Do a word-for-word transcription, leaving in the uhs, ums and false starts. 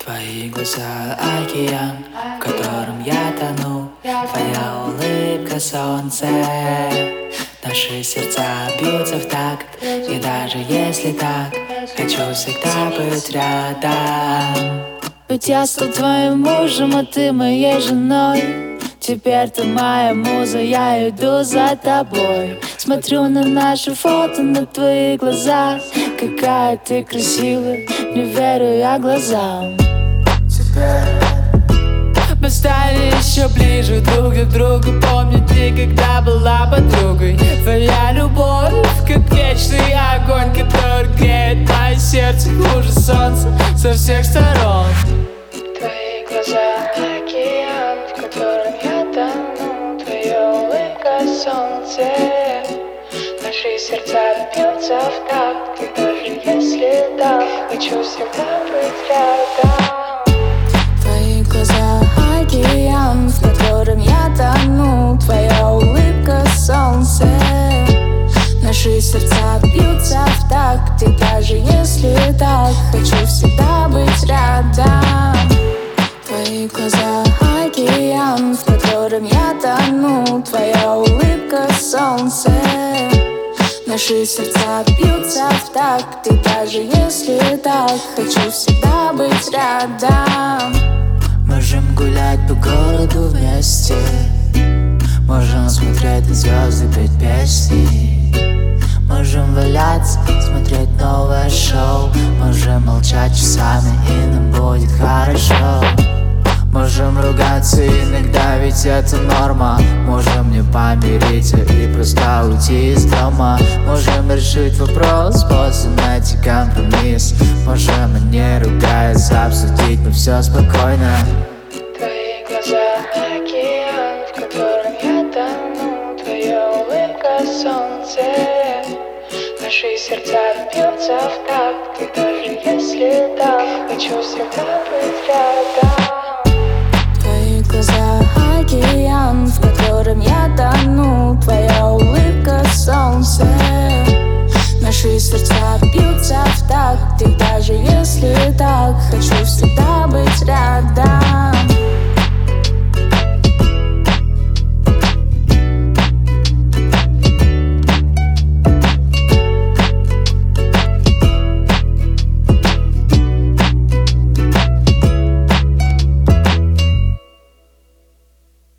Твои глаза — океан, в котором я тону. Твоя улыбка — солнце. Наши сердца бьются в такт. И даже если так, хочу всегда быть рядом. Ведь я стал твоим мужем, а ты моей женой. Теперь ты моя муза, я иду за тобой. Смотрю на наши фото, на твои глаза. Какая ты красивая, не верю я глазам. Мы стали еще ближе друг к другу. Помню, ты когда была подругой. Твоя любовь, как вечный огонь, который греет мое сердце хуже солнца со всех сторон. Твои глаза — океан, в котором я тону. Твоя улыбка — солнце. Наши сердца бьются в такт. И даже если так, хочу всегда быть рядом. Твои глаза — океан, в котором я тону. Твоя улыбка — солнце. Наши сердца бьются в такт. И даже если так, хочу всегда быть рядом. Твои глаза — океан, в котором я тону. Твоя улыбка — солнце. Наши сердца бьются в такт. И даже если так, хочу всегда быть рядом. Можем гулять по городу вместе. Можем смотреть на звезды, петь песни. Можем валяться, смотреть новое шоу. Можем молчать часами, и нам будет хорошо. Можем ругаться иногда, ведь это норма. Можем не помириться и просто уйти из дома. Можем решить вопрос, после найти компромисс. Можем, не ругаясь, обсудить мы все спокойно. Твои глаза — океан, в котором я тону. Твоя улыбка — солнце. Наши сердца бьются в такт. И даже если так, хочу всегда быть рядом. Твои глаза — океан, в котором я тону. Твоя улыбка — солнце. Наши сердца бьются в такт. И даже если так, хочу всегда быть рядом.